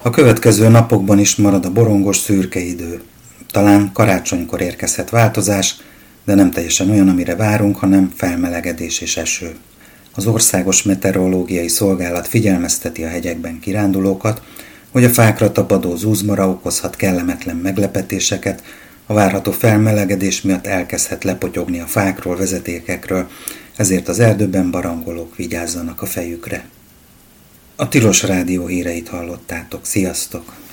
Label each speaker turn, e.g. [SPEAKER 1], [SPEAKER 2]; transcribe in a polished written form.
[SPEAKER 1] A következő napokban is marad a borongos szürke idő. Talán karácsonykor érkezhet változás, de nem teljesen olyan, amire várunk, hanem felmelegedés és eső. Az Országos Meteorológiai Szolgálat figyelmezteti a hegyekben kirándulókat, hogy a fákra tapadó zúzmora okozhat kellemetlen meglepetéseket, a várható felmelegedés miatt elkezdhet lepotyogni a fákról, vezetékekről, ezért az erdőben barangolók vigyázzanak a fejükre. A Tilos Rádió híreit hallottátok. Sziasztok!